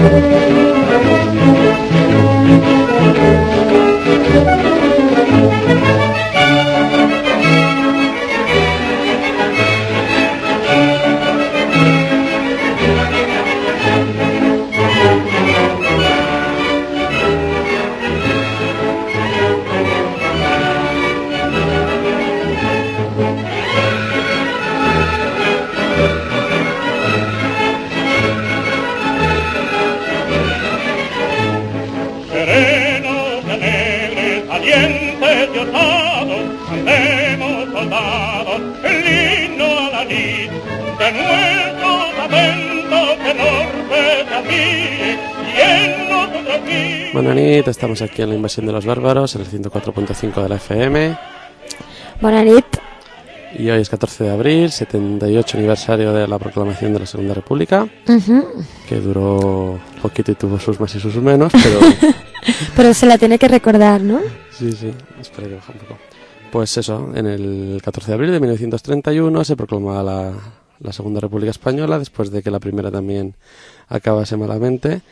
Bona nit, estamos aquí en la invasión de los bárbaros, en el 104.5 de la FM. Bona nit. Y hoy es 14 de abril, 78 aniversario de la proclamación de la Segunda República, que duró poquito y tuvo sus más y sus menos, pero... pero se la tiene que recordar, ¿no? Sí, espera que baje un poco. Pues eso, en el 14 de abril de 1931 se proclamaba la Segunda República Española, después de que la primera también acabase malamente.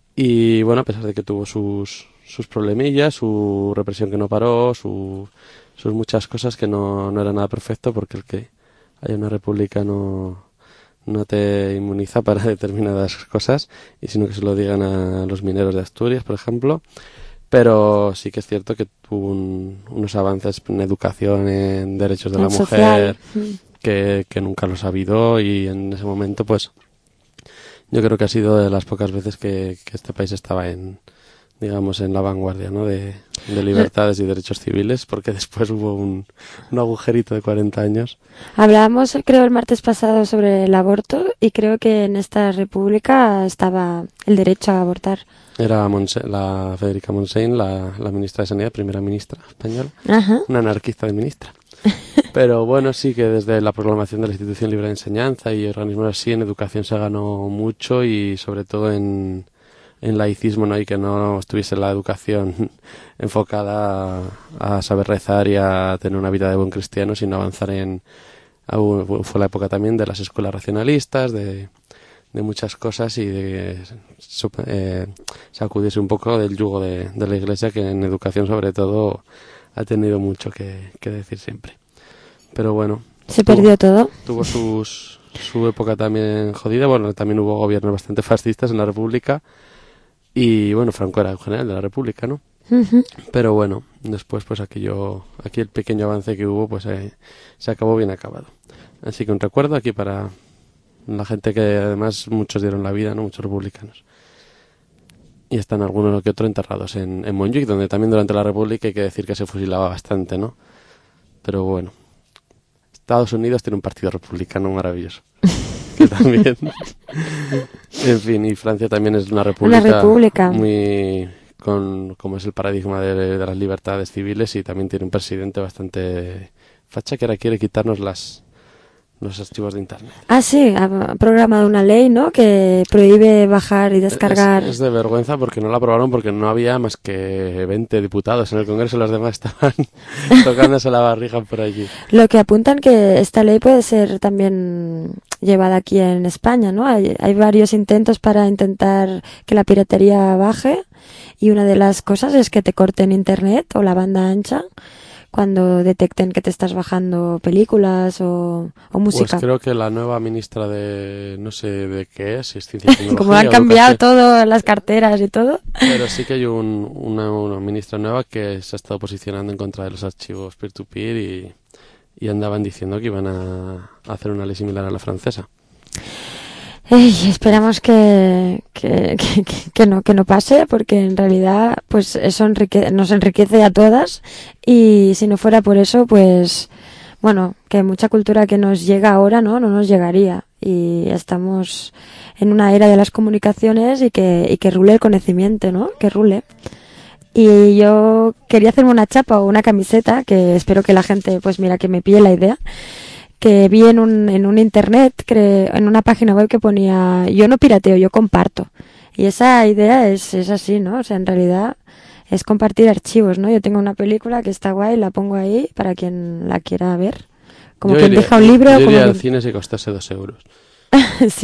Y bueno, a pesar de que tuvo sus problemillas, su represión que no paró, sus muchas cosas, que no era nada perfecto, porque el que haya una república no te inmuniza para determinadas cosas, y sino que se lo digan a los mineros de Asturias, por ejemplo. Pero sí que es cierto que tuvo unos avances en educación, en derechos de la mujer, que nunca los ha habido, y en ese momento pues yo creo que ha sido de las pocas veces que este país estaba en la vanguardia, ¿no? de libertades y derechos civiles, porque después hubo un agujerito de 40 años. Hablábamos, creo, el martes pasado sobre el aborto, y creo que en esta república estaba el derecho a abortar. Era la Federica Montseny, la ministra de Sanidad, primera ministra española, una anarquista de ministra. Pero bueno, sí que desde la proclamación de la Institución Libre de Enseñanza y organismos así, en educación se ganó mucho, y sobre todo en laicismo, ¿no? Y que no estuviese la educación enfocada a saber rezar y a tener una vida de buen cristiano, sino avanzar fue la época también de las escuelas racionalistas, de muchas cosas, y de sacudirse un poco del yugo de la Iglesia, que en educación sobre todo ha tenido mucho que decir siempre. Pero bueno, se perdió todo. Tuvo su época también jodida. Bueno, también hubo gobiernos bastante fascistas en la República, y bueno, Franco era el general de la República, ¿no? Pero bueno, después pues aquí el pequeño avance que hubo pues se acabó bien acabado. Así que un recuerdo aquí para la gente, que además muchos dieron la vida, ¿no? Muchos republicanos. Y están algunos que otro enterrados en Montjuic, donde también durante la República hay que decir que se fusilaba bastante, ¿no? Pero bueno, Estados Unidos tiene un partido republicano maravilloso. Que también... en fin, y Francia también es una república muy... como es el paradigma de las libertades civiles, y también tiene un presidente bastante facha que ahora quiere quitarnos los archivos de internet. Ah, sí, ha programado una ley, ¿no?, que prohíbe bajar y descargar. Es de vergüenza, porque no la aprobaron, porque no había más que 20 diputados en el Congreso, los demás estaban tocándose la barriga por allí. Lo que apuntan que esta ley puede ser también llevada aquí en España, ¿no? Hay varios intentos para intentar que la piratería baje, y una de las cosas es que te corten internet o la banda ancha cuando detecten que te estás bajando películas o música. Pues creo que la nueva ministra de... no sé de qué es, si es ciencia y tecnología. Como han cambiado todo, las carteras y todo. Pero sí que hay una ministra nueva que se ha estado posicionando en contra de los archivos peer-to-peer, y andaban diciendo que iban a hacer una ley similar a la francesa. Esperamos que no pase, porque en realidad pues eso nos enriquece a todas, y si no fuera por eso, pues bueno, que mucha cultura que nos llega ahora no nos llegaría, y estamos en una era de las comunicaciones, y que rule el conocimiento, ¿no? Que rule. Y yo quería hacerme una chapa o una camiseta, que espero que la gente, pues mira, que me pille la idea, que vi en un internet, en una página web, que ponía: yo no pirateo, yo comparto. Y esa idea es así, ¿no? O sea, en realidad es compartir archivos, ¿no? Yo tengo una película que está guay, la pongo ahí para quien la quiera ver. Como quien deja un libro. Yo iría al cine si costase 2 euros. ¿Sí?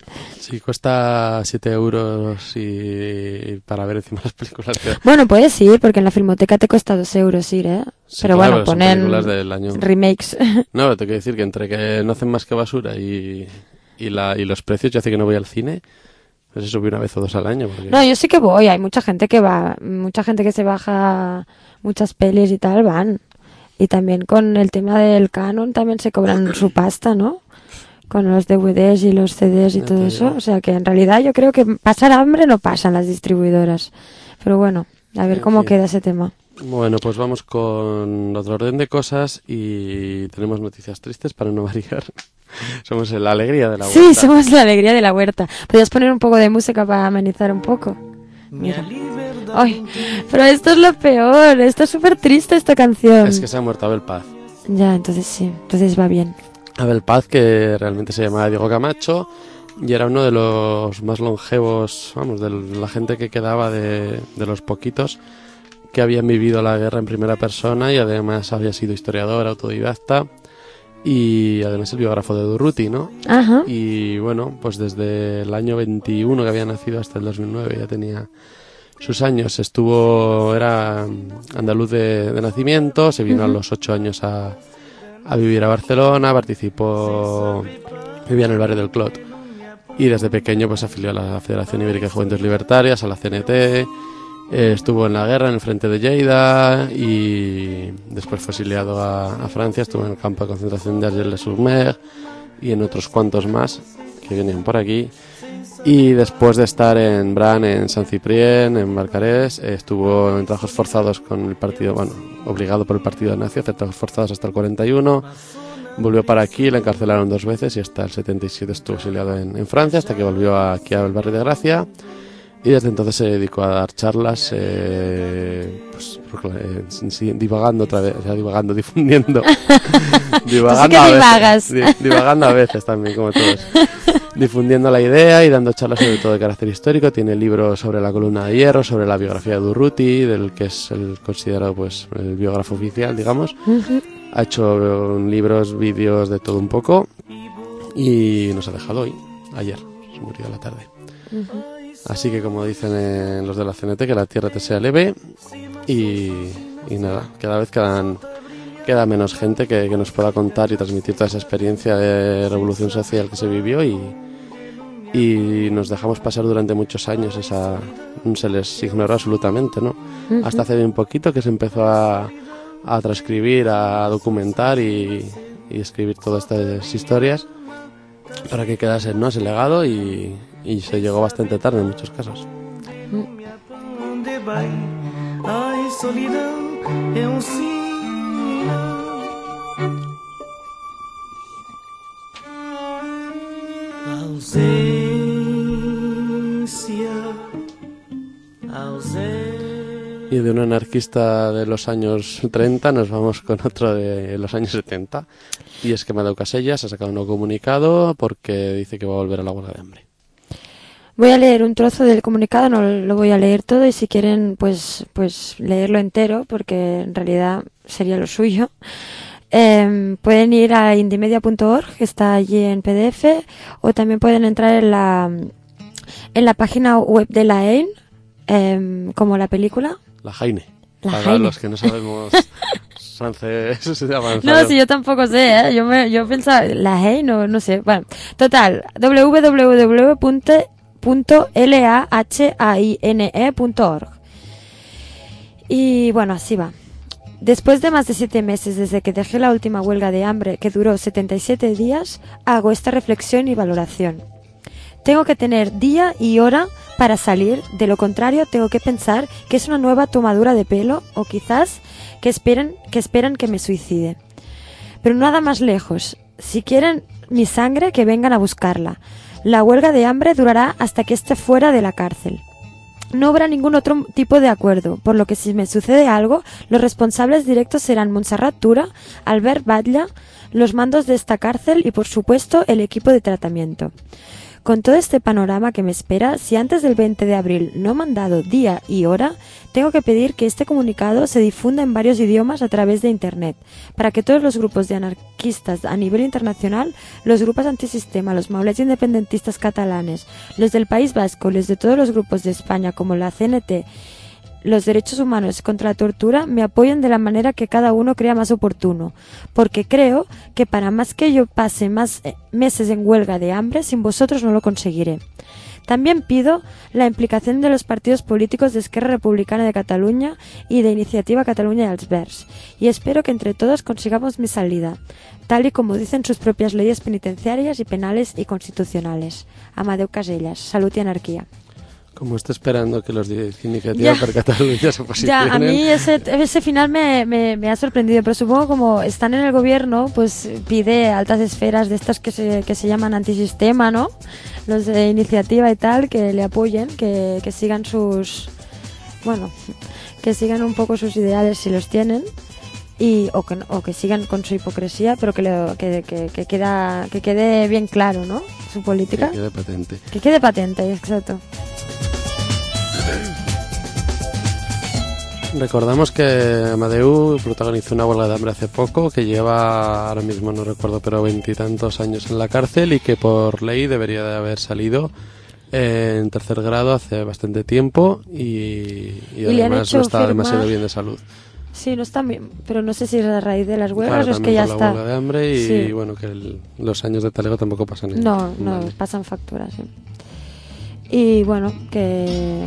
Sí, cuesta 7 euros y para ver encima las películas. Bueno, puedes ir, porque en la Filmoteca te cuesta 2 euros ir, ¿eh? Sí, pero claro, bueno, son ponen películas del año. remakes. No, te quiero decir que entre que no hacen más que basura y los precios, yo hace que no voy al cine, pues se sube una vez o dos al año. Porque... No, yo sí que voy, hay mucha gente que va, mucha gente que se baja muchas pelis y tal, van. Y también con el tema del canon también se cobran su pasta, ¿no? Con los DVDs y los CDs y Ya todo te eso. digo. O sea que en realidad yo creo que pasar hambre no pasan las distribuidoras. Pero bueno, a ver En cómo fin. queda ese tema. Bueno, pues vamos con otro orden de cosas y tenemos noticias tristes para no variar. Somos la alegría de la Sí, huerta. somos la alegría de la huerta. ¿Podrías poner un poco de música para amenizar un poco? Mira. Ay, pero esto es lo peor. Esto es súper triste esta canción. Es que se ha muerto Abel Paz. Ya, entonces sí. Entonces va bien. Abel Paz, que realmente se llamaba Diego Camacho y era uno de los más longevos, vamos, de la gente que quedaba de los poquitos que habían vivido la guerra en primera persona y además había sido historiador, autodidacta y además el biógrafo de Durruti, ¿no? Ajá. Y bueno, pues desde el año 21 que había nacido hasta el 2009 ya tenía sus años. Era andaluz de nacimiento, se vino a los 8 años a vivir a Barcelona, vivía en el barrio del Clot y desde pequeño pues afilió a la Federación Ibérica de Juventudes Libertarias, a la CNT, estuvo en la guerra en el frente de Lleida y después fue exiliado a Francia, estuvo en el campo de concentración de Argelès-sur-Mer y en otros cuantos más que venían por aquí. Y después de estar en Bran, en Saint-Cyprien, en Barcarès, estuvo en trabajos forzados con el partido, bueno, obligado por el partido nazi a hacer trabajos forzados hasta el 41. Volvió para aquí, le encarcelaron 2 veces y hasta el 77 estuvo exiliado en Francia, hasta que volvió aquí al barrio de Gracia. Y desde entonces se dedicó a dar charlas, divagando otra vez, difundiendo. Divagando Tú sí que divagas. Divagando a veces también, como todos. Difundiendo la idea y dando charlas sobre todo de carácter histórico. Tiene libros sobre la columna de hierro, sobre la biografía de Durruti, del que es el considerado pues el biógrafo oficial, digamos. Ha hecho libros, vídeos, de todo un poco. Y nos ha dejado hoy, ayer, se murió a la tarde. Así que como dicen los de la CNT, que la tierra te sea leve y nada, cada vez queda menos gente que nos pueda contar y transmitir toda esa experiencia de revolución social que se vivió y nos dejamos pasar durante muchos años, se les ignoró absolutamente, ¿no? Hasta hace bien poquito que se empezó a transcribir, a documentar y escribir todas estas historias para que quedase, ¿no?, ese legado y se llegó bastante tarde en muchos casos. Y de un anarquista de los años 30 nos vamos con otro de los años 70. Y es que Amadeu Casellas ha sacado un nuevo comunicado porque dice que va a volver a la huelga de hambre. Voy a leer un trozo del comunicado, no lo voy a leer todo y si quieren pues leerlo entero porque en realidad sería lo suyo. Pueden ir a indymedia.org, que está allí en PDF, o también pueden entrar en la página web de la EIN, como la película. La Jaine. La Para Jaine. los que no sabemos francés, eso se llama. No, si yo tampoco sé, ¿eh? Yo pensaba, la EIN o no sé. Bueno, total, www.lahaine.org. Y bueno, así va. Después de más de 7 meses desde que dejé la última huelga de hambre, que duró 77 días, hago esta reflexión y valoración. Tengo que tener día y hora para salir, de lo contrario tengo que pensar que es una nueva tomadura de pelo o quizás que esperan que me suicide. Pero nada más lejos, si quieren mi sangre que vengan a buscarla. La huelga de hambre durará hasta que esté fuera de la cárcel. No habrá ningún otro tipo de acuerdo, por lo que si me sucede algo, los responsables directos serán Montserrat Tura, Albert Batlle, los mandos de esta cárcel y por supuesto el equipo de tratamiento. Con todo este panorama que me espera, si antes del 20 de abril no me han dado día y hora, tengo que pedir que este comunicado se difunda en varios idiomas a través de Internet, para que todos los grupos de anarquistas a nivel internacional, los grupos antisistema, los maulets independentistas catalanes, los del País Vasco, los de todos los grupos de España como la CNT, los derechos humanos contra la tortura, me apoyen de la manera que cada uno crea más oportuno, porque creo que para más que yo pase más meses en huelga de hambre, sin vosotros no lo conseguiré. También pido la implicación de los partidos políticos de Esquerra Republicana de Cataluña y de Iniciativa Catalunya dels Verds, y espero que entre todos consigamos mi salida, tal y como dicen sus propias leyes penitenciarias y penales y constitucionales. Amadeu Casellas, Salud y Anarquía. Como está esperando que los de Iniciativa per Catalunya se posicionen. Ya, a mí ese final me ha sorprendido, pero supongo como están en el gobierno, pues pide altas esferas de estas que se llaman antisistema, ¿no? Los de Iniciativa y tal, que le apoyen, que sigan sus... Bueno, que sigan un poco sus ideales si los tienen, o que sigan con su hipocresía, pero que quede bien claro, ¿no? Su política. Que quede patente. Que quede patente, exacto. Recordamos que Amadeu protagonizó una huelga de hambre hace poco, que lleva, ahora mismo no recuerdo, pero 20 y tantos años en la cárcel y que por ley debería de haber salido en tercer grado hace bastante tiempo y además no está demasiado bien de salud. Sí, no está bien, pero no sé si es a raíz de las huelgas o es que ya está. La huelga de hambre y bueno, que los años de talego tampoco pasan. No, pasan facturas, sí. Y bueno, que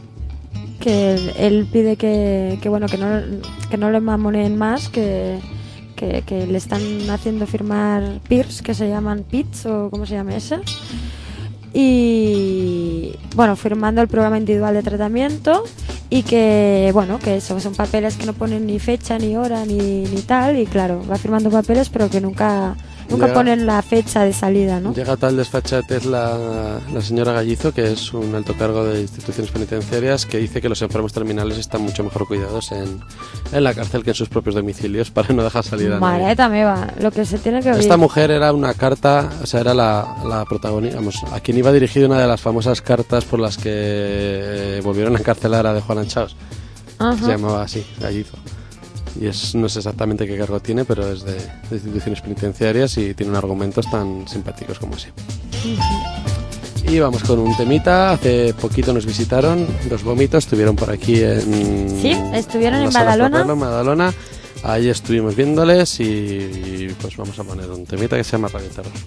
él pide que no le mamoneen más, que le están haciendo firmar PIRS, que se llaman PITS o cómo se llama esa, y bueno, firmando el programa individual de tratamiento, y que bueno, que eso son papeles que no ponen ni fecha ni hora ni tal, y claro, va firmando papeles pero que nunca ponen la fecha de salida, ¿no? Llega tal desfachatez la señora Gallizo, que es un alto cargo de instituciones penitenciarias, que dice que los enfermos terminales están mucho mejor cuidados en la cárcel que en sus propios domicilios para no dejar salir a nadie. Mareta me va, lo que se tiene que oír. Esta mujer era una carta, o sea, era la protagonista, vamos, a quien iba dirigida una de las famosas cartas por las que volvieron a encarcelar a de Juan Anchaos. Se llamaba así, Gallizo. Y no sé exactamente qué cargo tiene, pero es de instituciones penitenciarias y tiene unos argumentos tan simpáticos como ese. Y vamos con un temita. Hace poquito nos visitaron Los Vómitos, estuvieron por aquí Sí, estuvieron en Badalona. Ahí estuvimos viéndoles y pues vamos a poner un temita que se llama Radio Terror.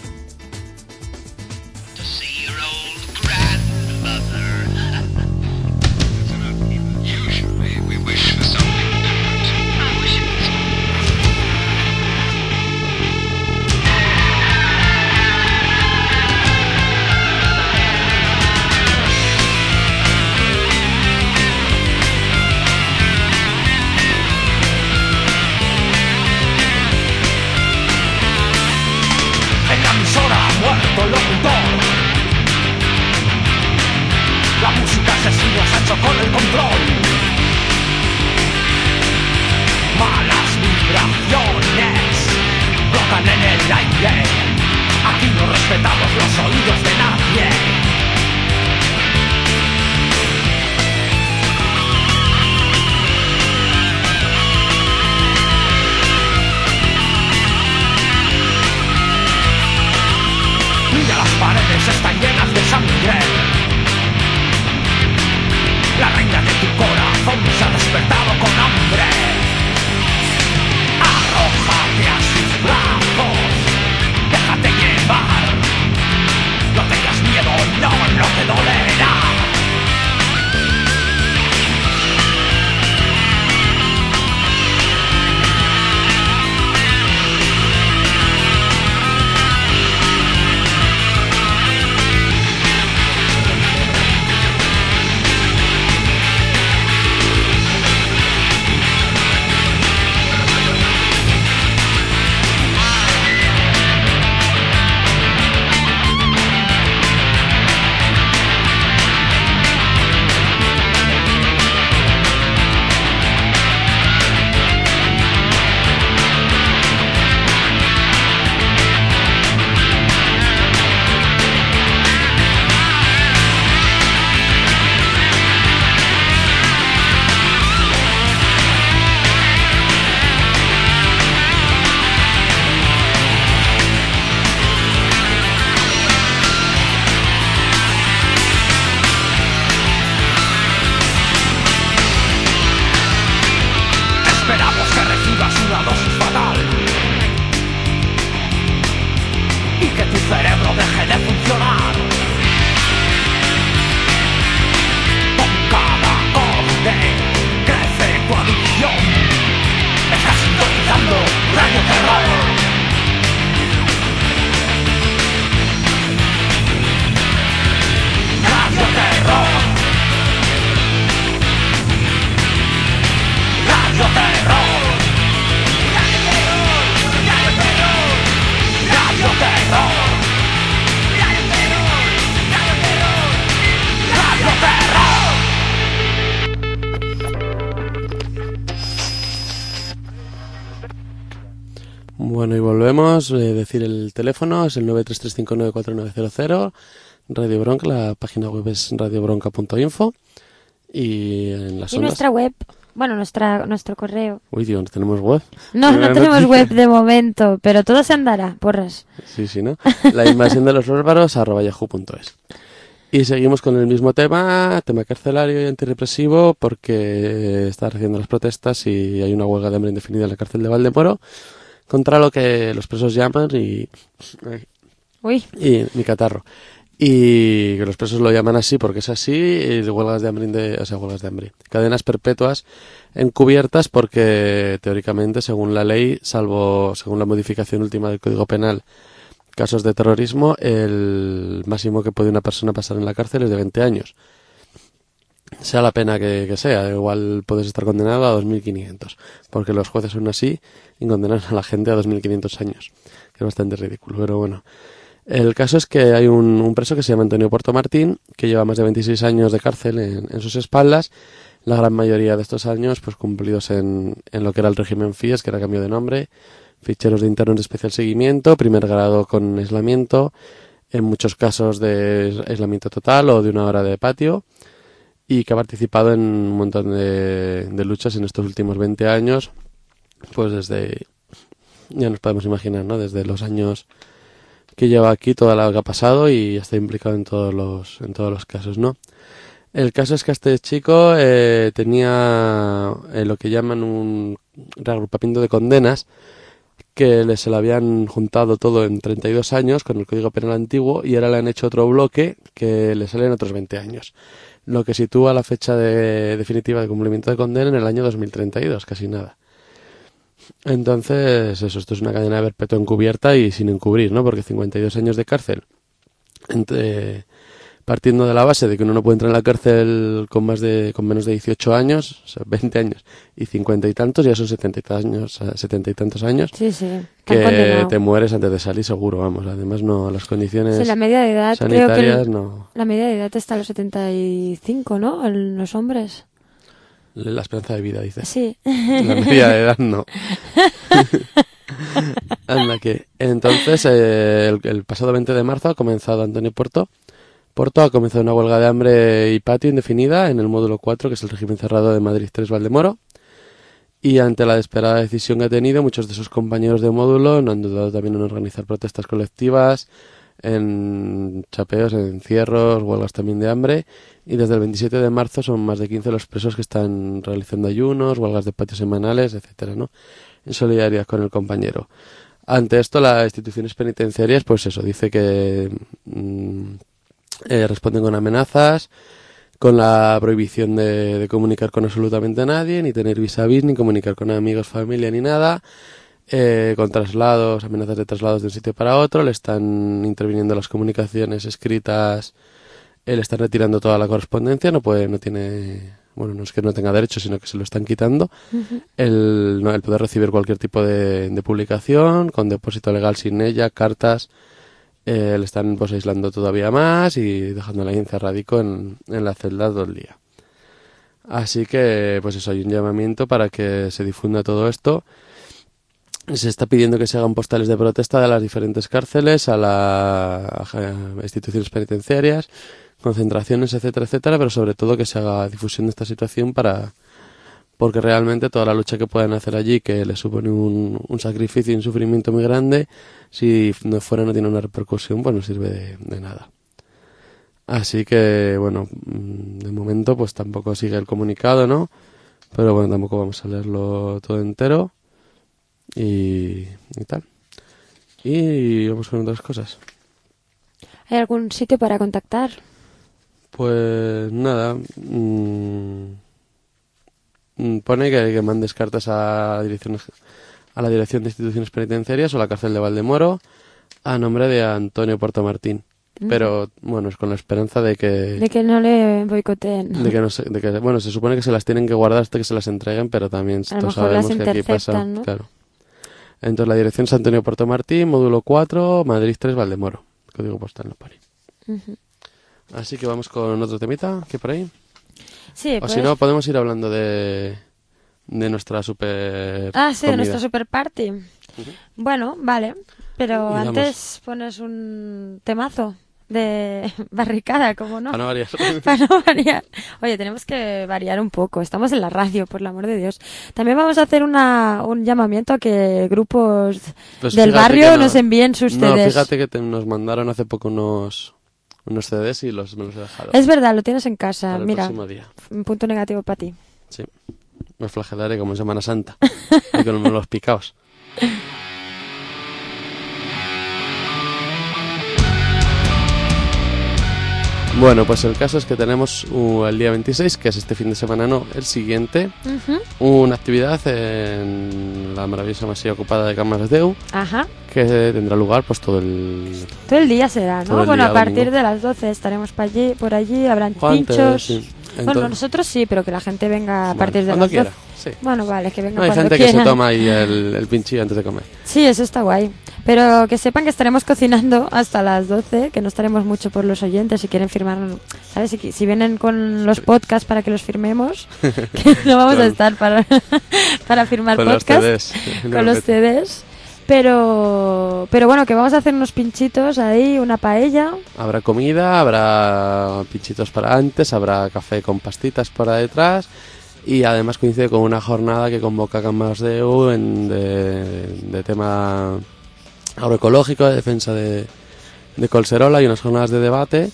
Con el control, malas vibraciones flotan en el aire. Aquí no respetamos los oídos de nadie. Mira, las paredes están llenas de sangre. La reina de tu corazón se ha despertado con hambre. Arrójate a sus brazos, déjate llevar. No tengas miedo Bueno, y volvemos. Decir el teléfono es el 933594900. Radio Bronca, la página web es radiobronca.info. Y en las Y ondas... nuestra web, bueno, nuestro correo. Uy, Dios, ¿no tenemos web? No tenemos web de momento, pero todo se andará, porras. Sí, ¿no? La invasión de los bárbaros @yahoo.es. Y seguimos con el mismo tema carcelario y antirrepresivo, porque está reciendo las protestas y hay una huelga de hambre indefinida en la cárcel de Valdemoro contra lo que los presos llaman y mi catarro. Y que los presos lo llaman así porque es así, y huelgas de hambre, cadenas perpetuas encubiertas porque teóricamente, según la ley, salvo según la modificación última del Código Penal, casos de terrorismo, el máximo que puede una persona pasar en la cárcel es de 20 años. Sea la pena que sea, igual puedes estar condenado a 2.500, porque los jueces son así y condenan a la gente a 2.500 años, que es bastante ridículo, pero bueno. El caso es que hay un preso que se llama Antonio Portomartín, que lleva más de 26 años de cárcel en sus espaldas, la gran mayoría de estos años pues cumplidos en lo que era el régimen FIES, que era cambio de nombre, ficheros de internos de especial seguimiento, primer grado con aislamiento, en muchos casos de aislamiento total o de 1 hora de patio, y que ha participado en un montón de luchas en estos últimos 20 años, pues desde, ya nos podemos imaginar, ¿no? Desde los años que lleva aquí, toda la que ha pasado, y está implicado en todos los casos, ¿no? El caso es que este chico tenía lo que llaman un reagrupamiento de condenas, que se lo habían juntado todo en 32 años con el Código Penal antiguo, y ahora le han hecho otro bloque que le salen otros 20 años, lo que sitúa la fecha definitiva de cumplimiento de condena en el año 2032, casi nada. Entonces, esto es una cadena perpetua encubierta y sin encubrir, ¿no? Porque 52 años de cárcel, partiendo de la base de que uno no puede entrar en la cárcel con menos de 18 años, o sea, 20 años y 50 y tantos, ya son 70 y tantos años, Sí, que te mueres antes de salir seguro, vamos. Además, no, las condiciones la media de edad, sanitarias, creo que no. La media de edad está a los 75, ¿no? En los hombres. La esperanza de vida, dice. Sí. La media de edad, no. Anda que. Entonces, el pasado 20 de marzo ha comenzado Antonio Porto ha comenzado una huelga de hambre y patio indefinida en el módulo 4, que es el régimen cerrado de Madrid 3 Valdemoro. Y ante la desesperada decisión que ha tenido, muchos de sus compañeros de módulo no han dudado también en organizar protestas colectivas, en chapeos, en encierros, huelgas también de hambre. Y desde el 27 de marzo son más de 15 los presos que están realizando ayunos, huelgas de patio semanales, etcétera, ¿no? En solidaridad con el compañero. Ante esto, las instituciones penitenciarias, pues eso, dice que responden con amenazas, con la prohibición de comunicar con absolutamente nadie, ni tener vis a vis, ni comunicar con amigos, familia, ni nada, con traslados, amenazas de traslados de un sitio para otro, le están interviniendo las comunicaciones escritas, le están retirando toda la correspondencia, no tiene, bueno, no es que no tenga derecho, sino que se lo están quitando, el poder recibir cualquier tipo de publicación, con depósito legal sin ella, cartas. Le están pues aislando todavía más y dejándole ahí encerradico en la celda todo el día. Así que, pues eso, hay un llamamiento para que se difunda todo esto. Se está pidiendo que se hagan postales de protesta de las diferentes cárceles a instituciones penitenciarias, concentraciones, etcétera, etcétera, pero sobre todo que se haga difusión de esta situación porque realmente toda la lucha que puedan hacer allí, que les supone un sacrificio y un sufrimiento muy grande, si no tiene una repercusión, pues no sirve de nada. Así que, bueno, de momento pues tampoco sigue el comunicado, ¿no? Pero bueno, tampoco vamos a leerlo todo entero y tal. Y vamos con otras cosas. ¿Hay algún sitio para contactar? Pues nada, pone que mandes cartas a la Dirección de Instituciones Penitenciarias o la cárcel de Valdemoro a nombre de Antonio Portomartín. Pero bueno, es con la esperanza de que no le boicoteen. Bueno, se supone que se las tienen que guardar hasta que se las entreguen, pero también todos sabemos que aquí pasa, ¿no? Claro. Entonces la dirección es Antonio Portomartín, módulo 4, Madrid 3 Valdemoro. Código postal no pone. Así que vamos con otro temita que por ahí. Sí, o si no, podemos ir hablando de nuestra super de comida. nuestra super party. Bueno, vale, pero Y antes pones un temazo de barricada, ¿cómo no? Para no variar. Para no variar. Oye, tenemos que variar un poco. Estamos en la radio, por el amor de Dios. También vamos a hacer un llamamiento a que grupos Pues del fíjate barrio que no- nos envíen sus No, CDs. fíjate que nos mandaron hace poco unos CDs y me los he dejado. Es verdad, lo tienes en casa. Para el Mira, próximo día. un punto negativo para ti. Sí. Me flagelaré como en Semana Santa. Y con los picaos. Bueno, pues el caso es que tenemos el día 26, que es este fin de semana, no, el siguiente, Ujú. una actividad en la maravillosa masía ocupada de Camas Deu, Ajá. que tendrá lugar pues todo el... Todo el día será, Todo ¿no? el Bueno, día, a partir domingo. de las 12 estaremos por allí, habrán o antes, pinchos. sí. Bueno, Entonces- nosotros sí, pero que la gente venga a bueno, partir de cuando las 12. quiera, sí. Bueno, vale, que venga No, hay cuando gente que se quieran. toma ahí el pinchillo antes de comer. Sí, eso está guay. Pero que sepan que estaremos cocinando hasta las 12, que no estaremos mucho por los oyentes si quieren firmar, ¿sabes? Si vienen con los podcasts para que los firmemos, que no vamos a Con- estar para firmar Con los podcasts, CDs. con los CDs. Pero bueno, que vamos a hacer unos pinchitos ahí, una paella. Habrá comida, habrá pinchitos para antes, habrá café con pastitas para detrás y además coincide con una jornada que convoca Camas Deu de tema agroecológico, de defensa de Collserola y unas jornadas de debate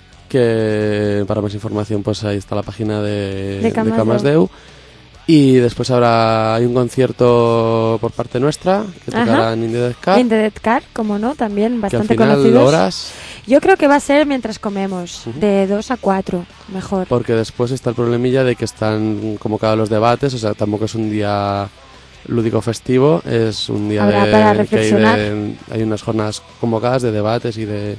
que para más información pues ahí está la página de Camas Camas Deu. Deu. Y después hay un concierto por parte nuestra que tocarán Indie Death Car, In the Dead Car, como no, también que al bastante final conocidos. horas, Yo creo que va a ser mientras comemos, Ujú. de 2 a 4, mejor. porque después está el problemilla de que están convocados los debates, o sea, tampoco es un día lúdico festivo, es un día Habrá para que reflexionar. hay unas jornadas convocadas de debates y de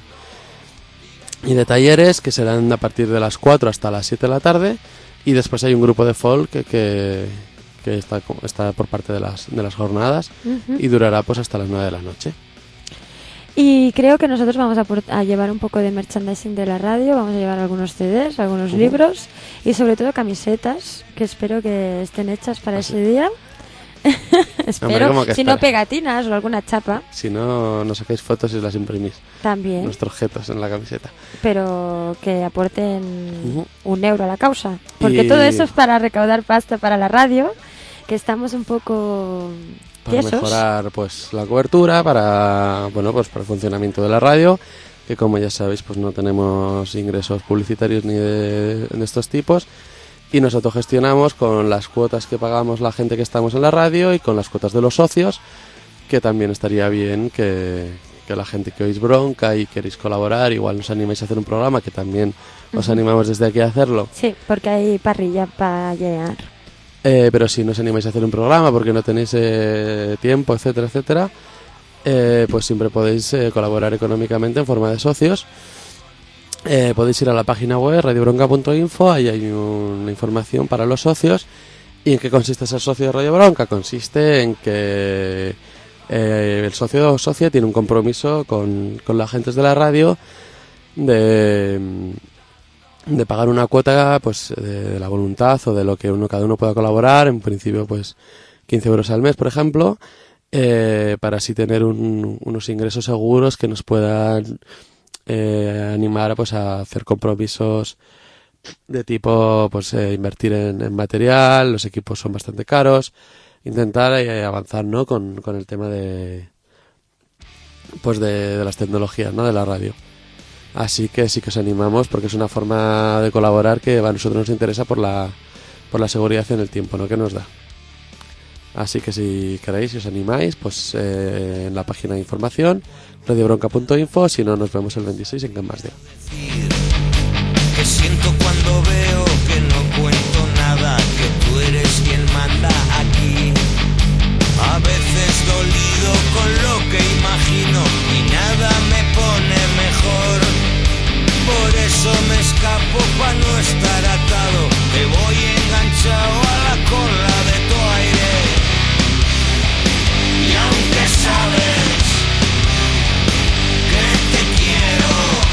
talleres que serán a partir de las 4 hasta las 7 de la tarde y después hay un grupo de folk que está por parte de las jornadas Ujú. y durará pues hasta las 9 de la noche. Y creo que nosotros vamos a llevar un poco de merchandising de la radio, vamos a llevar algunos CDs, algunos Ujú. libros y sobre todo camisetas que espero que estén hechas para ese día. Espero, ¿cómo que si no espera? pegatinas o alguna chapa Si no, nos sacáis fotos y las imprimís, también, nuestros objetos en la camiseta. pero que aporten Ujú. €1 a la causa, porque Y- todo eso es para recaudar pasta para la radio, que estamos un poco Para tiesos. mejorar pues la cobertura, para el funcionamiento de la radio, que como ya sabéis pues no tenemos ingresos publicitarios ni de estos tipos y nos autogestionamos con las cuotas que pagamos la gente que estamos en la radio y con las cuotas de los socios, que también estaría bien que la gente que oís Bronca y queréis colaborar, igual nos animáis a hacer un programa, que también os animamos desde aquí a hacerlo. Sí, porque hay parrilla para llenar. Pero si no os animáis a hacer un programa porque no tenéis tiempo, etcétera, etcétera, pues siempre podéis colaborar económicamente en forma de socios. Podéis ir a la página web radiobronca.info, ahí hay una información para los socios. ¿Y en qué consiste ser socio de Radio Bronca? Consiste en que el socio o socia tiene un compromiso con los agentes de la radio de pagar una cuota pues de la voluntad o de lo que cada uno pueda colaborar, en principio pues 15 euros al mes, por ejemplo, para así tener unos ingresos seguros que nos puedan animar pues a hacer compromisos de tipo pues invertir en material, los equipos son bastante caros, intentar avanzar, ¿no? con el tema de pues de las tecnologías, ¿no? de la radio. Así que sí que os animamos porque es una forma de colaborar que a nosotros nos interesa por la seguridad en el tiempo, ¿no? que nos da. Así que si queréis, si os animáis, pues en la página de información radiobronca.info, si no nos vemos el 26 en Camas Deu. Que siento cuando veo que no cuento nada, que tú eres quien manda aquí. A veces dolido con lo que imagino y nada me pone mejor. Por eso me escapo pa' no estar atado, te voy enganchado a la cola de tu aire. Y aunque sabes que te quiero,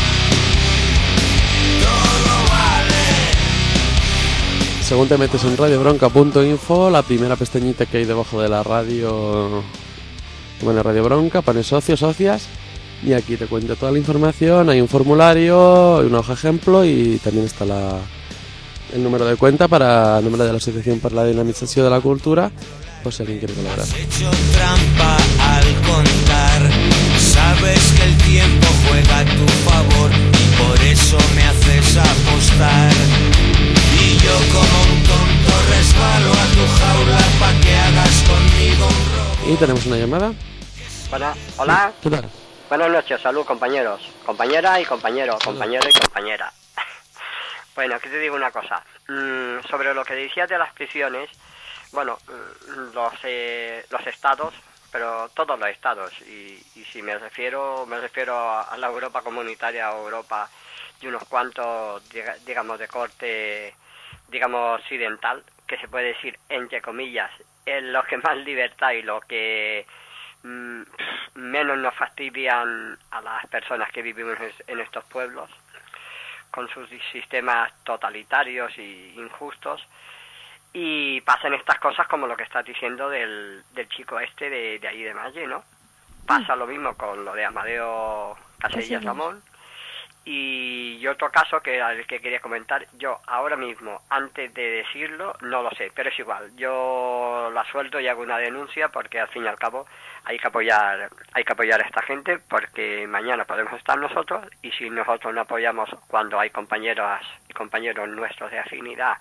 todo vale. Según te metes en radiobronca.info, la primera pestañita que hay debajo de la radio Pone Radio Bronca, pone socios, socias, y aquí te cuento toda la información. Hay un formulario, una hoja ejemplo y también está el número de cuenta para el número de la Asociación para la Dinamización de la Cultura, pues si alguien quiere colaborar. Has hecho trampa al contar, sabes que el tiempo juega a tu favor y por eso me haces apostar. Y yo como un tonto resbalo a tu jaula pa' que hagas conmigo un robo. Y tenemos una llamada. Bueno, hola. ¿Qué tal? Buenas noches, salud compañeros, compañera y compañero, compañero y compañera. Bueno, aquí te digo una cosa. Sobre lo que decías de las prisiones, bueno, los estados, pero todos los estados, y si me refiero a la Europa comunitaria o Europa y unos cuantos, digamos, de corte, digamos, occidental, que se puede decir, entre comillas, en los que más libertad y los que menos nos fastidian a las personas que vivimos en estos pueblos, con sus sistemas totalitarios y injustos, y pasan estas cosas como lo que estás diciendo del chico este de ahí de Malle, ¿no? Pasa lo mismo con lo de Amadeo Casellas Ramón. Y otro caso que era el que quería comentar, yo ahora mismo, antes de decirlo, no lo sé, pero es igual, yo la suelto y hago una denuncia porque al fin y al cabo hay que apoyar a esta gente, porque mañana podemos estar nosotros, y si nosotros no apoyamos cuando hay compañeras y compañeros nuestros de afinidad,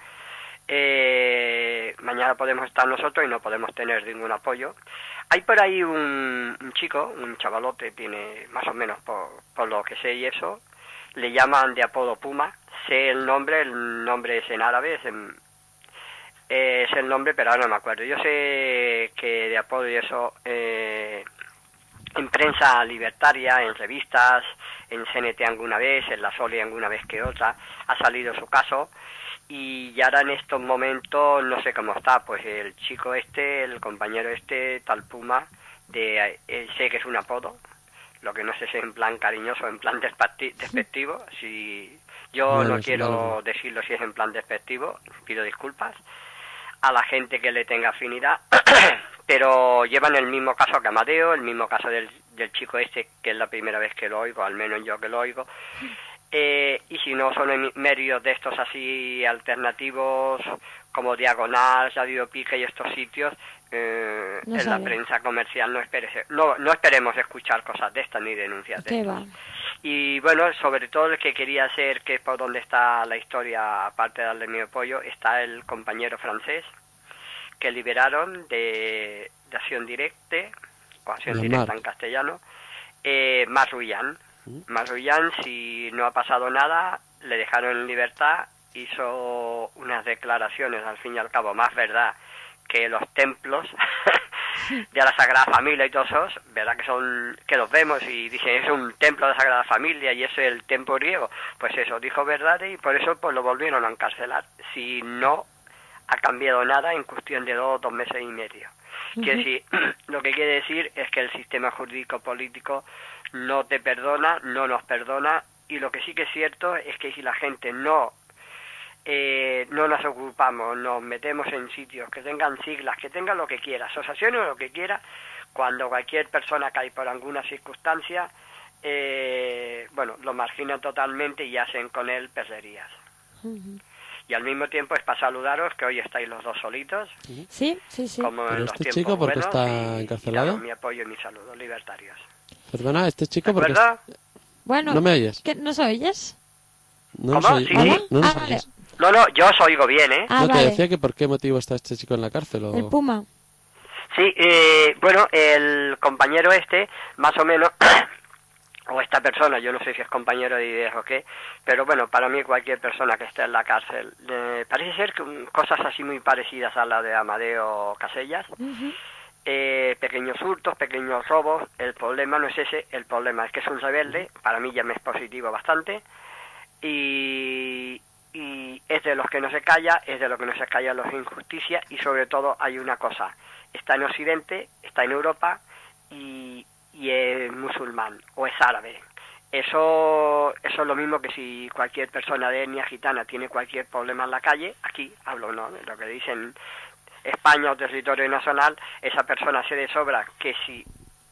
mañana podemos estar nosotros y no podemos tener ningún apoyo. Hay por ahí un chico, un chavalote, tiene más o menos por lo que sé y eso, le llaman de apodo Puma, sé el nombre es en árabe, es el nombre, pero ahora no me acuerdo. Yo sé que de apodo y eso, en prensa libertaria, en revistas, en CNT alguna vez, en la Soli alguna vez que otra, ha salido su caso, y ahora en estos momentos no sé cómo está, pues el chico este, el compañero este, tal Puma, sé que es un apodo, lo que no sé si es en plan cariñoso o en plan despectivo. Si yo no quiero decirlo si es en plan despectivo, pido disculpas a la gente que le tenga afinidad, pero llevan el mismo caso que Amadeo, el mismo caso del chico este, que es la primera vez que lo oigo, al menos yo que lo oigo, y si no son medios de estos así alternativos como Diagonal, Radio Pica y estos sitios, en la prensa comercial no esperemos escuchar cosas de estas ni denuncias de estas. Y bueno, sobre todo el que quería hacer, que es por donde está la historia, aparte de darle mi apoyo, está el compañero francés que liberaron de Acción Directa, o Acción Directa en castellano, Masrullán. Masrullán, si no ha pasado nada, le dejaron en libertad, hizo unas declaraciones, al fin y al cabo, más verdad que los templos de la Sagrada Familia y todos esos, verdad que los vemos y dicen es un templo de la Sagrada Familia y es el templo griego, pues eso, dijo verdad, y por eso pues lo volvieron a encarcelar, si no ha cambiado nada en cuestión de 2 meses y medio. Lo que quiere decir es que el sistema jurídico político no te perdona, no nos perdona, y lo que sí que es cierto es que si la gente no nos ocupamos, nos metemos en sitios que tengan siglas, que tengan lo que quiera, asociaciones o lo que quiera, cuando cualquier persona cae por alguna circunstancia, lo marginan totalmente y hacen con él perrerías. Y al mismo tiempo es para saludaros, que hoy estáis los dos solitos. Sí. Como ¿pero este chico por qué está encarcelado? Mi apoyo y mi saludo, libertarios. Perdona, este chico porque... Bueno, ¿no me oyes? ¿No se oyes? No, ¿cómo? ¿Sí? ¿No nos oyes? No, yo os oigo bien, ¿eh? No, te decía que por qué motivo está este chico en la cárcel. El Puma. Sí, el compañero este, más o menos, o esta persona, yo no sé si es compañero de ideas o qué, pero bueno, para mí cualquier persona que esté en la cárcel, parece ser que cosas así muy parecidas a la de Amadeo Casellas, pequeños hurtos, pequeños robos, el problema no es ese, el problema es que es un rebelde, para mí ya me es positivo bastante, y es de los que no se calla, es de los que no se callan los injusticias, y sobre todo hay una cosa, está en Occidente, está en Europa, y es musulmán, o es árabe. Eso es lo mismo que si cualquier persona de etnia gitana tiene cualquier problema en la calle, aquí hablo, ¿no?, de lo que dicen España o territorio nacional, esa persona se de sobra que si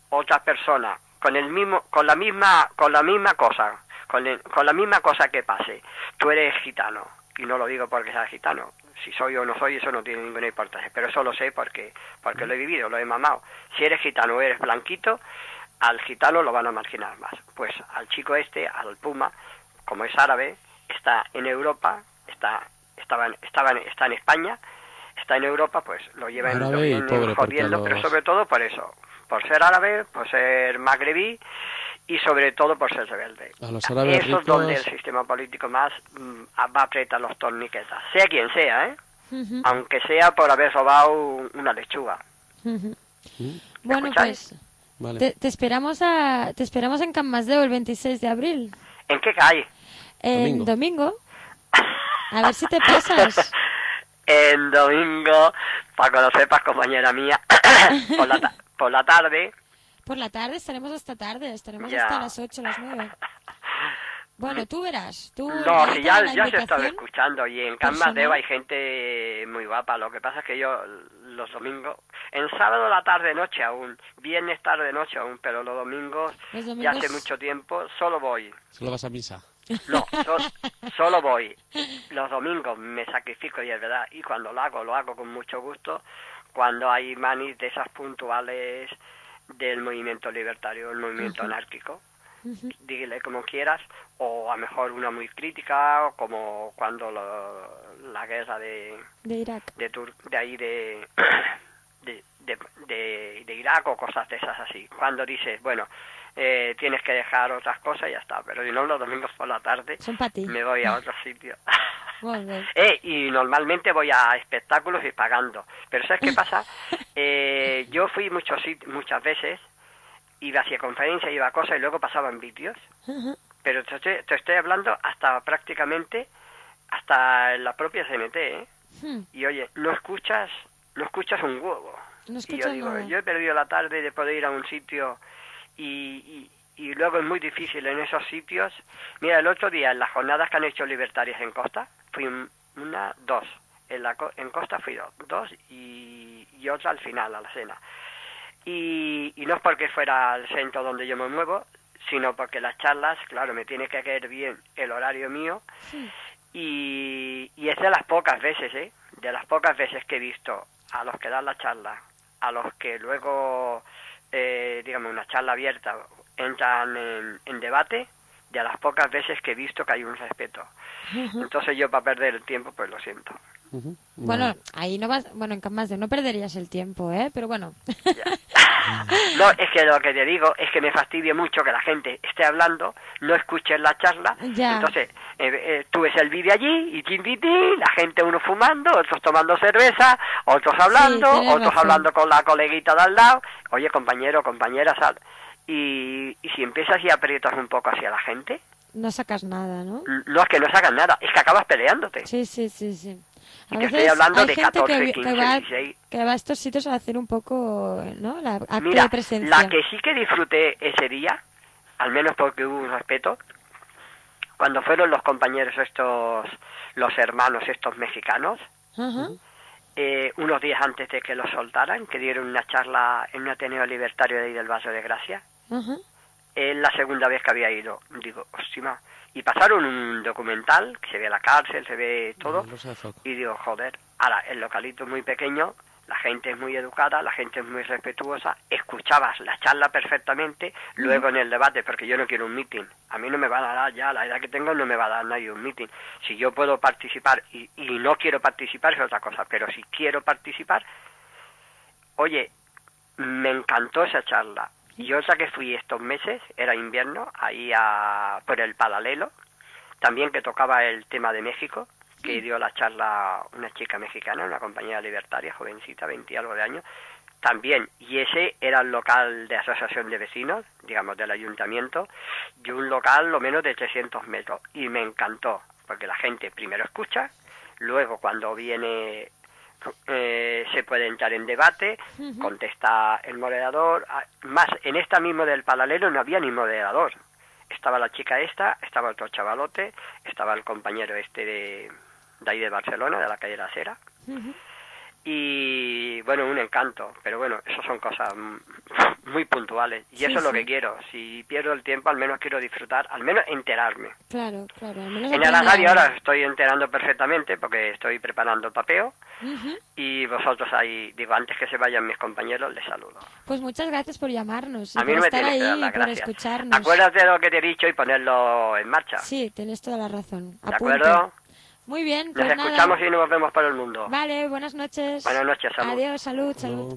otra persona con la misma cosa, con la misma cosa que pase, tú eres gitano, y no lo digo porque seas gitano, si soy o no soy, eso no tiene ninguna importancia, pero eso lo sé porque lo he vivido, lo he mamado. Si eres gitano o eres blanquito, al gitano lo van a marginar más. Pues al chico al Puma, como es árabe, está en Europa, está en España, está en Europa, pues lo llevan jodiendo, pero sobre todo por eso, por ser árabe, por ser magrebí y sobre todo por ser rebelde. A los árabes eso ricos... es donde el sistema político más va a apretar los torniquetas, sea quien sea, aunque sea por haber robado una lechuga. Bueno, ¿Escucháis? pues Vale. te esperamos en Can Masdeu el 26 de abril. ¿En qué calle? En domingo. A ver si te pasas. En domingo, para que lo sepas, compañera mía, por la tarde. Por la tarde estaremos hasta tarde, estaremos Ya. hasta las 8, las 9. Bueno, tú verás. No, si ya se estaba escuchando, y en Can personal. Masdeu hay gente muy guapa. Lo que pasa es que yo los domingos, en sábado la tarde-noche aún, viernes tarde-noche aún, pero los domingos, ya hace mucho tiempo, solo voy. Solo vas a misa. No, solo voy. Los domingos me sacrifico, y es verdad, y cuando lo hago con mucho gusto, cuando hay manis de esas puntuales del movimiento libertario, el movimiento anárquico. Dígale como quieras, o a lo mejor una muy crítica, o como cuando la guerra de Irak. de Irak, o cosas de esas así. Cuando dices, bueno, tienes que dejar otras cosas y ya está, pero si no, los domingos por la tarde Son para ti. me voy a otro sitio. Muy bien. Y normalmente voy a espectáculos y pagando, pero ¿sabes qué pasa? Yo fui muchas veces, iba hacia conferencias, iba a cosas y luego pasaba en vídeos, pero te estoy hablando hasta prácticamente hasta en la propia CNT, y oye, no escuchas un huevo. No Y escuchas yo digo, nada. yo he perdido la tarde de poder ir a un sitio y luego es muy difícil en esos sitios. Mira, el otro día en las jornadas que han hecho libertarias en Costa, fui dos. En Costa fui dos y otra al final, a la cena. Y no es porque fuera el centro donde yo me muevo, sino porque las charlas, claro, me tiene que caer bien el horario mío. Y es de las pocas veces, de las pocas veces que he visto a los que dan la charla, a los que luego, digamos, una charla abierta, entran en debate, de las pocas veces que he visto que hay un respeto. Entonces yo, para perder el tiempo, pues lo siento. Bueno, ahí no vas, bueno, en Can Masdeu no perderías el tiempo, pero bueno. No, es que lo que te digo es que me fastidia mucho que la gente esté hablando, no escuche la charla. Ya. Entonces tú ves el vídeo allí y la gente, uno fumando, otros tomando cerveza, otros hablando, tienes otros razón. hablando con la coleguita de al lado. Oye, compañero, compañera, sal. Y si empiezas y aprietas un poco hacia la gente, No sacas nada, ¿no? no es que no sacan nada, es que acabas peleándote. Sí. Y te estoy hablando hay de gente 14, 15, va, 16. que va a estos sitios a hacer un poco, ¿no? La acto Mira, de presencia. la que sí que disfruté ese día, al menos porque hubo un respeto, cuando fueron los compañeros estos, los hermanos estos mexicanos, Ajá. unos días antes de que los soltaran, que dieron una charla en un Ateneo Libertario de ahí del Valle de Gracia. Ajá. Es la segunda vez que había ido. Digo, hostia, y pasaron un documental, que se ve la cárcel, se ve todo, y digo, joder, ahora el localito es muy pequeño, la gente es muy educada, la gente es muy respetuosa, escuchabas la charla perfectamente, luego en el debate, porque yo no quiero un meeting, a mí no me va a dar ya, la edad que tengo no me va a dar nadie un meeting. Si yo puedo participar y no quiero participar es otra cosa, pero si quiero participar, oye, me encantó esa charla. Y otra que fui estos meses, era invierno, ahí por el Paralelo, también que tocaba el tema de México, que dio la charla una chica mexicana, una compañera libertaria, jovencita, 20 y algo de años, también, y ese era el local de asociación de vecinos, digamos, del ayuntamiento, y un local lo menos de 300 metros, y me encantó, porque la gente primero escucha, luego cuando viene... se puede entrar en debate, contesta el moderador, más en esta mismo del Paralelo no había ni moderador, estaba la chica esta, estaba otro chavalote, estaba el compañero este de ahí de Barcelona, de la calle La Cera, y bueno, un encanto, pero bueno, eso son cosas muy puntuales. Y Sí, eso es lo sí. que quiero. Si pierdo el tiempo, al menos quiero disfrutar, al menos enterarme. Claro, al menos En el aprender radio algo. ahora estoy enterando perfectamente porque estoy preparando papeo. Ujú. Y vosotros ahí, digo, antes que se vayan mis compañeros, les saludo. Pues muchas gracias por llamarnos y A mí por no me estar tienes que dar ahí las y por gracias. escucharnos. Acuérdate de lo que te he dicho y ponerlo en marcha. Sí, tienes toda la razón. ¿De Apunto. acuerdo? Muy bien, Nos pues nada. escuchamos y nos vemos por el mundo. Vale, buenas noches. Buenas noches, salud. Adiós, salud.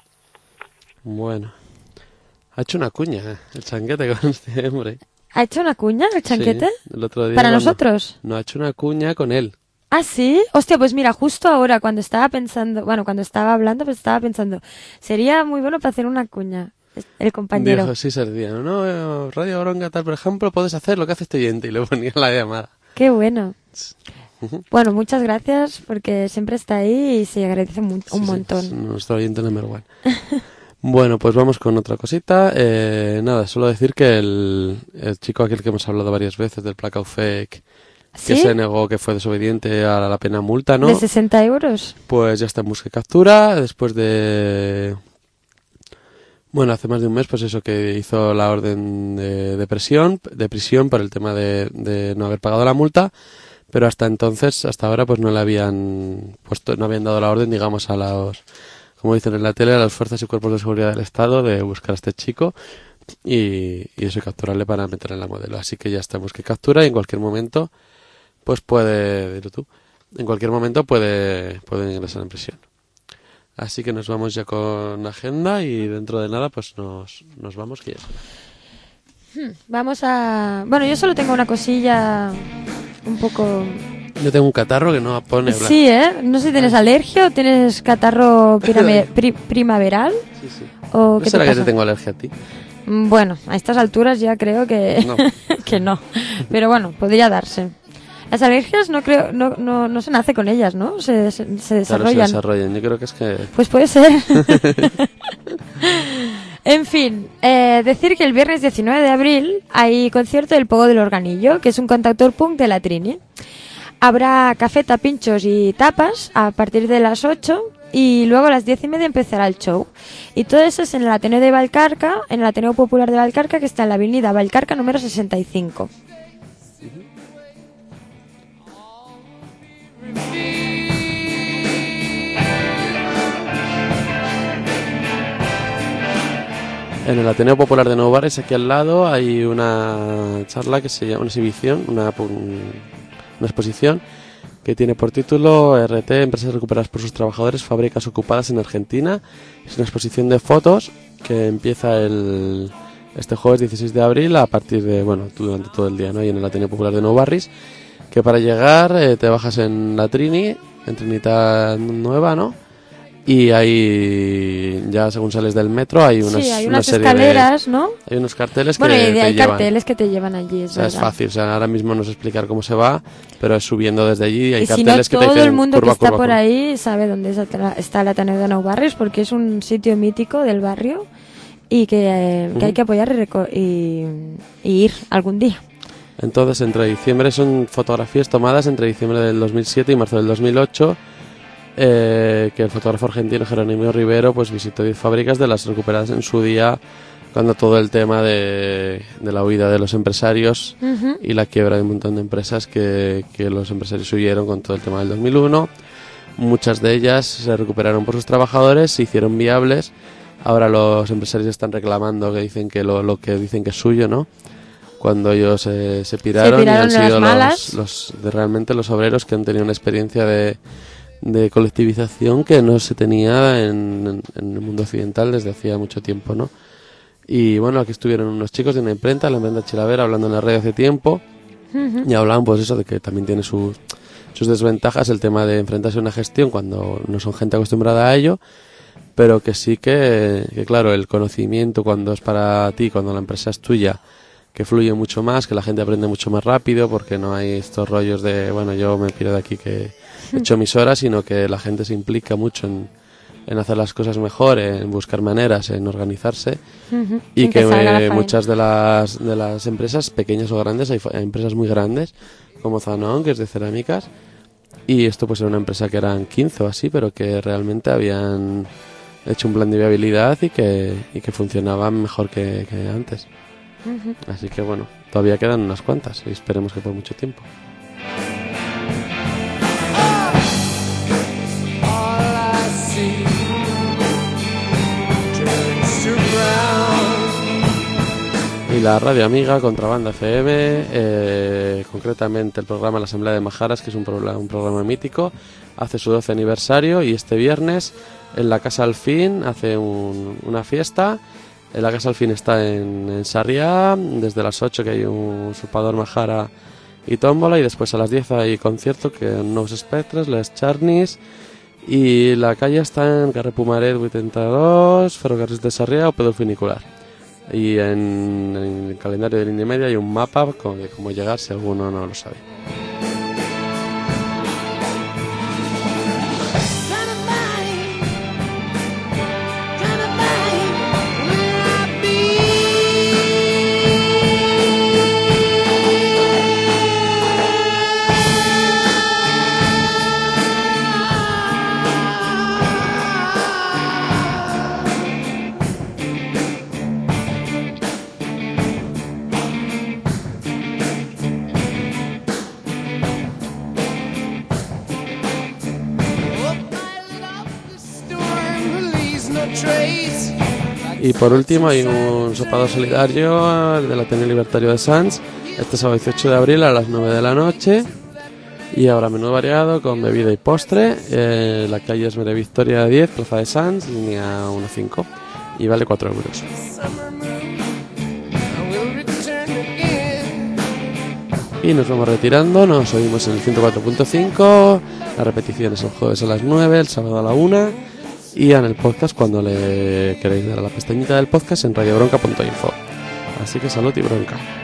Bueno. Ha hecho una cuña, el chanquete con este hombre. ¿Ha hecho una cuña el chanquete? Sí, el otro día ¿Para cuando- nosotros? No, ha hecho una cuña con él. ¿Ah, sí? Hostia, pues mira, justo ahora cuando estaba pensando, bueno, cuando estaba hablando, pues estaba pensando, sería muy bueno para hacer una cuña, el compañero. Dijo, sí, se decía, no, Radio Bronca tal, por ejemplo, puedes hacer lo que hace este oyente. Y le ponía la llamada. Qué bueno. Bueno, muchas gracias porque siempre está ahí y se agradece un Sí, montón. es nuestro oyente number one. Bueno, pues vamos con otra cosita. Nada, solo decir que el chico aquel que hemos hablado varias veces del Blackout Fake, ¿Sí? que se negó, que fue desobediente a la pena multa, ¿no? ¿De 60 euros? Pues ya está en busca y captura, después de... Bueno, hace más de un mes, pues eso, que hizo la orden de prisión por el tema de no haber pagado la multa, pero hasta entonces, hasta ahora, pues no le habían puesto, no habían dado la orden, digamos, a los, como dicen en la tele, a las fuerzas y cuerpos de seguridad del Estado de buscar a este chico y eso, capturarle para meterle en la modelo. Así que ya está en busca y captura y en cualquier momento, pues puede, dilo tú, en cualquier momento puede ingresar en prisión. Así que nos vamos ya con agenda y dentro de nada pues nos vamos, que ya será. Vamos a... Bueno, yo solo tengo una cosilla un poco... Yo tengo un catarro que no pone blanco. Sí, ¿eh? No sé si tienes alergia o tienes catarro primaveral. Sí, sí. ¿O ¿No qué te será que pasa? te tengo alergia a ti? Bueno, a estas alturas ya creo que No. que no. Pero bueno, podría darse. Las alergias no creo, no se nace con ellas, ¿no? Se Claro, se desarrollan. desarrollan. Yo creo que es que... Pues puede ser. En fin, decir que el viernes 19 de abril hay concierto del Pogo del Organillo, que es un cantautor punk de la Trini. Habrá café, pinchos y tapas a partir de las 8 y luego a las 10:30 empezará el show. Y todo eso es en el Ateneo de Valcarca, en el Ateneo Popular de Valcarca, que está en la avenida Valcarca número 65. En el Ateneo Popular de Nuevo Barris, aquí al lado, hay una charla que se llama, una exhibición, una exposición que tiene por título RT, Empresas recuperadas por sus trabajadores, fábricas ocupadas en Argentina. Es una exposición de fotos que empieza este jueves 16 de abril a partir de, bueno, durante todo el día, ¿no? Y en el Ateneo Popular de Nuevo Barris, que para llegar te bajas en la Trini, en Trinitat Nueva, ¿no? Y ahí, ya según sales del metro, hay Sí, hay una unas serie escaleras, ¿no? hay unos carteles Bueno, que y te hay llevan. carteles que te llevan allí, O es sea, es verdad. fácil. O sea, ahora mismo no sé explicar cómo se va, pero es subiendo desde allí y hay Y si no, carteles que te todo dicen el mundo curva, que está curva, por curva. ahí sabe dónde está el Ateneo de Nou Barris, porque es un sitio mítico del barrio y que hay que apoyar y ir algún día. Entonces, entre diciembre son fotografías tomadas entre diciembre del 2007 y marzo del 2008, que el fotógrafo argentino Jerónimo Rivero pues visitó 10 fábricas de las recuperadas en su día, cuando todo el tema de la huida de los empresarios Ujú. y la quiebra de un montón de empresas que los empresarios huyeron con todo el tema del 2001. Muchas de ellas se recuperaron por sus trabajadores, se hicieron viables. Ahora los empresarios están reclamando, que dicen que lo que dicen que es suyo, ¿no? Cuando ellos se piraron y piraron han de las sido malas. realmente los obreros que han tenido una experiencia de colectivización que no se tenía en el mundo occidental desde hacía mucho tiempo, ¿no? Y bueno, aquí estuvieron unos chicos de una imprenta, la imprenta Chilavera, hablando en la red hace tiempo, y hablaban pues eso, de que también tiene sus desventajas el tema de enfrentarse a una gestión cuando no son gente acostumbrada a ello, pero que sí que claro, el conocimiento cuando es para ti, cuando la empresa es tuya, que fluye mucho más, que la gente aprende mucho más rápido, porque no hay estos rollos de, bueno, yo me piro de aquí que he hecho mis horas, sino que la gente se implica mucho en hacer las cosas mejor, en buscar maneras, en organizarse, Ujú. y Sin que salga la faena. muchas de las empresas, pequeñas o grandes, hay empresas muy grandes, como Zanón, que es de cerámicas, y esto pues era una empresa que eran 15 o así, pero que realmente habían hecho un plan de viabilidad y que funcionaban mejor que antes. Así que bueno, todavía quedan unas cuantas y esperemos que por mucho tiempo. Y la radio amiga Contrabanda FM, concretamente el programa La Asamblea de Majaras, que es un programa mítico, hace su 12 aniversario y este viernes en la Casa Alfín hace una fiesta. La Casa Alfín está en Sarriá, desde las 8 que hay un sopador majara y tómbola, y después a las 10 hay concierto que en Nous Espectres, Les Charnis, y la calle está en Carrer Pumaret 82, Ferrocarrils de Sarriá o Pedro Funicular. Y en el calendario de Línea Media hay un mapa de cómo llegar si alguno no lo sabe. Y por último hay un sopado solidario del Ateneo Libertario de Sants, este sábado 18 de abril a las 9 de la noche. Y ahora menú variado con bebida y postre. La calle es Mere Victoria 10, Plaza de Sants, línea 15. Y vale 4 euros. Y nos vamos retirando, nos oímos en el 104.5. La repetición es el jueves a las 9, el sábado a la 1. Y en el podcast cuando le queréis dar a la pestañita del podcast en radiobronca.info. Así que salud y bronca.